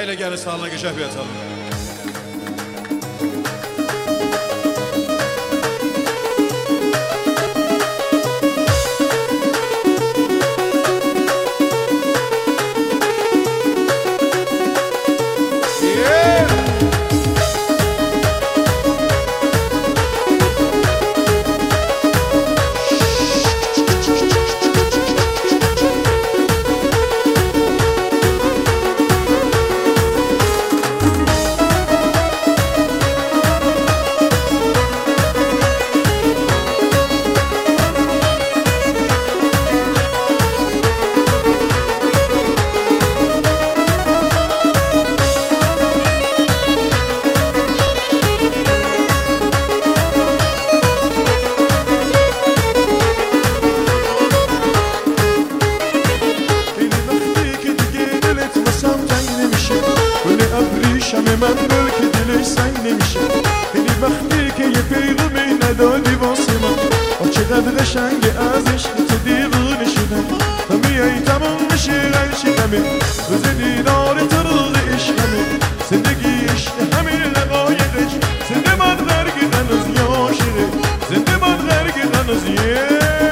Hayli gelin sağlığına geçer bir atalım. من بلکه دلش سنگ نمیشه خیلی وقتی که یه پیغامی ندادی واسه من چقدر قشنگه از عشق تو دیوونه شدم تا میای تمام میشه هرچی غمه روز دیدار تو روز عشقمه زندگی عشق همین لقایقش زنده من غرق هنوز یه عاشقه زنده من غرق هنوز یه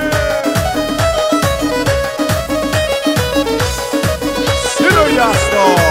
سلو یاستا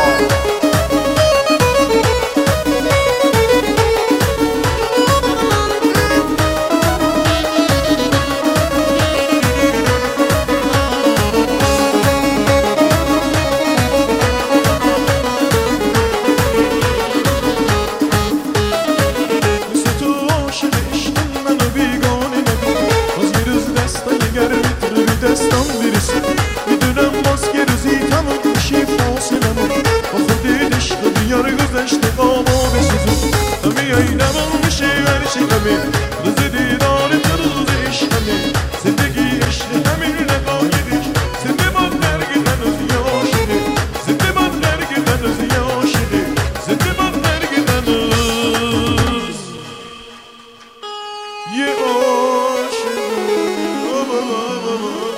دستم برسی میدونم باز که روزی تمام میشه فاصلمون با خودت عشق بیار گذشته قاما بسوزون تا میای تمام میشه هرچی غمه روز دیدار تو روز عشقمه زندگی عشق همین لقایقش زنده من غرق هنوز یه عاشقه زنده من غرق هنوز یه عاشقه زنده من غرق هنوز یه عاشقه